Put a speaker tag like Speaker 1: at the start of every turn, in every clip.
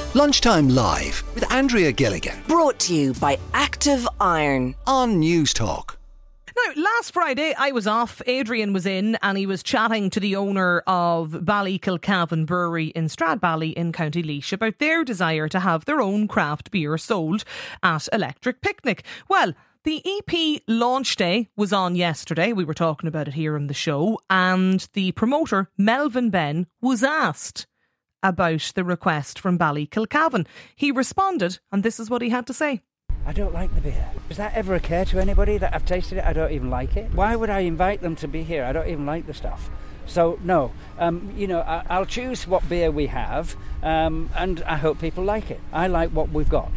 Speaker 1: Lunchtime Live with Andrea Gilligan
Speaker 2: Brought to you by Active Iron
Speaker 1: on News Talk.
Speaker 3: Now, last Friday I was off, Adrian was in and he was chatting to the owner of Ballykilcavan Brewery in Stradbally in County Laois about their desire to have their own craft beer sold at Electric Picnic. Well, the EP launch day was on yesterday. We were talking about it here on the show, and the promoter, Melvin Benn, was asked about the request from Ballykilcavan. He responded, and this is what he had to say.
Speaker 4: I don't like the beer. Does that ever occur to anybody that I've tasted it? I don't even like it. Why would I invite them to be here? I don't even like the stuff. So, no, I'll choose what beer we have, and I hope people like it. I like what we've got.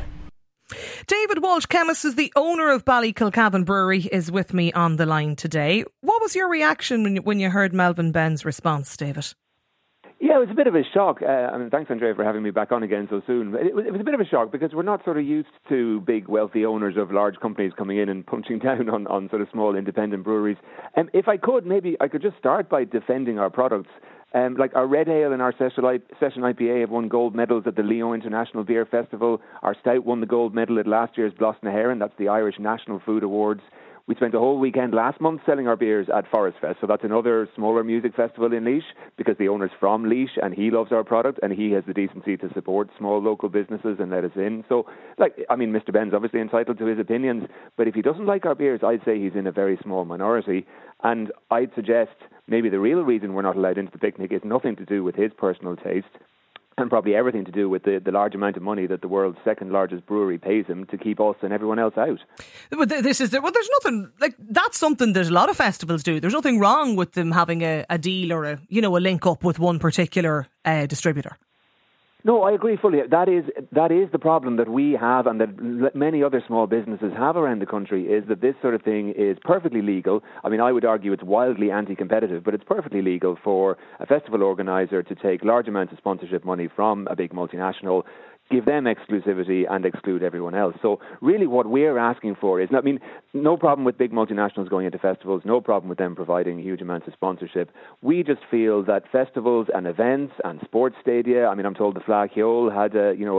Speaker 3: David Walsh, chemist, is the owner of Ballykilcavan Brewery, is with me on the line today. What was your reaction when you heard Melvin Benn's response, David?
Speaker 5: Yeah, it was a bit of a shock. Thanks, Andrea, for having me back on again so soon. It was a bit of a shock because we're not sort of used to big, wealthy owners of large companies coming in and punching down on sort of small, independent breweries. If I could, maybe I could just start by defending our products. Like our Red Ale and our Session IPA have won gold medals at the Lyon International Beer Festival. Our Stout won the gold medal at last year's Blas na HÉireann. That's the Irish National Food Awards. We spent a whole weekend last month selling our beers at Forest Fest, so that's another smaller music festival in Laois, because the owner's from Laois and he loves our product and he has the decency to support small local businesses and let us in. So, Mr. Benn's obviously entitled to his opinions, but if he doesn't like our beers, I'd say he's in a very small minority. And I'd suggest maybe the real reason we're not allowed into the picnic is nothing to do with his personal taste, and probably everything to do with the large amount of money that the world's second largest brewery pays him to keep us and everyone else out.
Speaker 3: There's nothing, that's something that a lot of festivals do. There's nothing wrong with them having a deal or a link up with one particular distributor.
Speaker 5: No, I agree fully. That is the problem that we have and that many other small businesses have around the country, is that this sort of thing is perfectly legal. I mean, I would argue it's wildly anti-competitive, but it's perfectly legal for a festival organiser to take large amounts of sponsorship money from a big multinational, give them exclusivity and exclude everyone else. So really what we're asking for is, no problem with big multinationals going into festivals, no problem with them providing huge amounts of sponsorship. We just feel that festivals and events and sports stadia, I'm told the Fleadh Cheoil had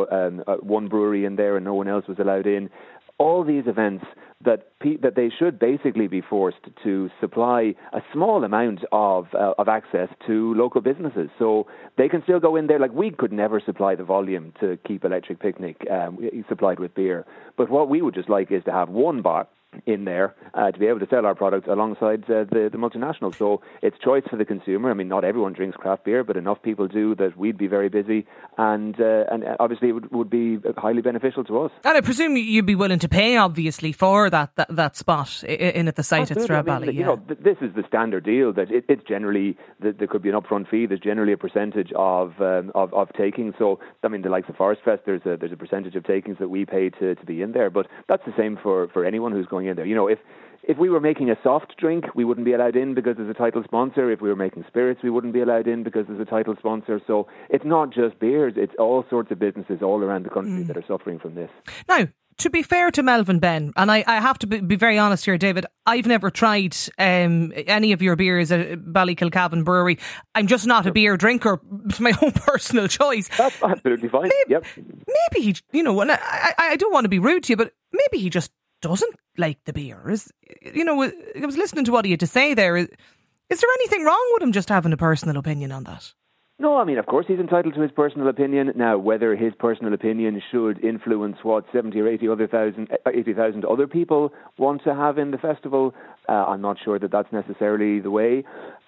Speaker 5: one brewery in there and no one else was allowed in. All these events that they should basically be forced to supply a small amount of access to local businesses, so they can still go in there. Like, we could never supply the volume to keep Electric Picnic supplied with beer, but what we would just like is to have one bar in there to be able to sell our product alongside the multinationals. So it's choice for the consumer. Not everyone drinks craft beer, but enough people do that we'd be very busy, and obviously it would be highly beneficial to us. And
Speaker 3: I presume you'd be willing to pay, obviously, for that spot in at the site at Stradbally.
Speaker 5: This is the standard deal. That it's generally there could be an upfront fee. There's generally a percentage of takings. So the likes of Forest Fest, there's a percentage of takings that we pay to be in there. But that's the same for anyone who's going in there. If we were making a soft drink, we wouldn't be allowed in because there's a title sponsor. If we were making spirits, we wouldn't be allowed in because there's a title sponsor. So it's not just beers, it's all sorts of businesses all around the country that are suffering from this.
Speaker 3: Now, to be fair to Melvin Benn, and I have to be very honest here, David, I've never tried any of your beers at Ballykilcavan Brewery. I'm just not a beer drinker. It's my own personal choice.
Speaker 5: That's absolutely fine.
Speaker 3: Maybe he, and I don't want to be rude to you, but maybe he just doesn't like the beer. I was listening to what he had to say there. Is there anything wrong with him just having a personal opinion on that?
Speaker 5: No, of course he's entitled to his personal opinion. Now, whether his personal opinion should influence what 70 or 80,000 other people want to have in the festival, I'm not sure that that's necessarily the way.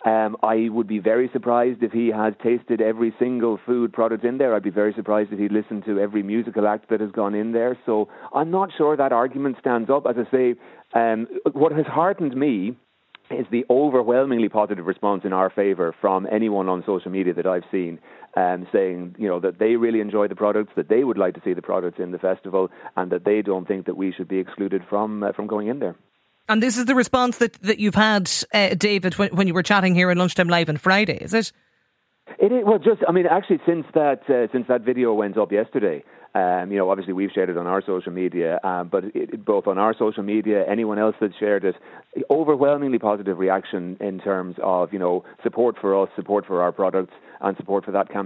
Speaker 5: I would be very surprised if he has tasted every single food product in there. I'd be very surprised if he'd listened to every musical act that has gone in there. So I'm not sure that argument stands up. As I say, what has heartened me is the overwhelmingly positive response in our favour from anyone on social media that I've seen, saying, that they really enjoy the products, that they would like to see the products in the festival, and that they don't think that we should be excluded from going in there.
Speaker 3: And this is the response that you've had, David, when you were chatting here on Lunchtime Live on Friday, is it?
Speaker 5: It is. Well, actually, since that video went up yesterday, obviously we've shared it on our social media, but both on our social media, anyone else that shared it, overwhelmingly positive reaction in terms of, support for us, support for our products, and support for that campaign.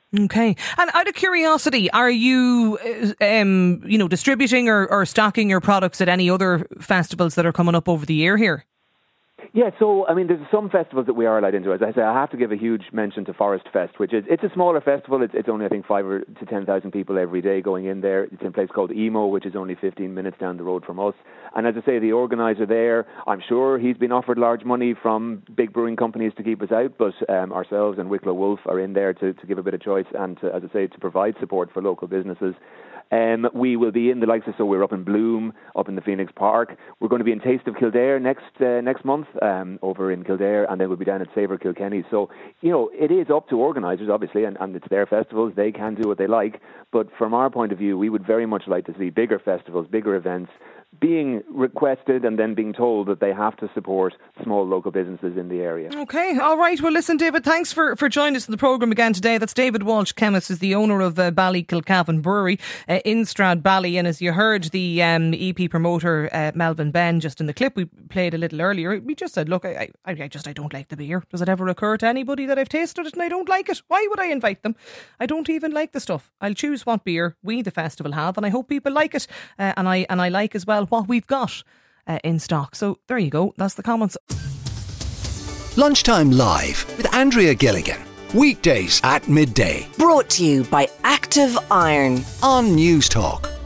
Speaker 3: Okay. And out of curiosity, are you, distributing or stocking your products at any other festivals that are coming up over the year here?
Speaker 5: Yeah, so, I mean, there's some festivals that we are allowed into. As I say, I have to give a huge mention to Forest Fest, which it's a smaller festival. It's only, I think, 5,000 to 10,000 people every day going in there. It's in a place called Emo, which is only 15 minutes down the road from us. And as I say, the organiser there, I'm sure he's been offered large money from big brewing companies to keep us out, but ourselves and Wicklow Wolf are in there to give a bit of choice and, as I say, to provide support for local businesses. We will be in the likes of, so we're up in Bloom, up in the Phoenix Park. We're going to be in Taste of Kildare next month over in Kildare, and then we'll be down at Savour Kilkenny. So, it is up to organisers, obviously, and it's their festivals. They can do what they like. But from our point of view, we would very much like to see bigger festivals, bigger events, being requested and then being told that they have to support small local businesses in the area.
Speaker 3: Okay, all right. Well, listen, David, thanks for joining us in the programme again today. That's David Walsh, chemist, is the owner of Ballykilcavan Brewery in Stradbally. And as you heard, the EP promoter, Melvin Ben, just in the clip we played a little earlier, we just said, look, I don't like the beer. Does it ever occur to anybody that I've tasted it and I don't like it? Why would I invite them? I don't even like the stuff. I'll choose what beer we, the festival, have, and I hope people like it. And I like as well what we've got in stock. So there you go. That's the comments.
Speaker 1: Lunchtime Live with Andrea Gilligan. Weekdays at midday
Speaker 2: Brought to you by Active Iron
Speaker 1: on News Talk.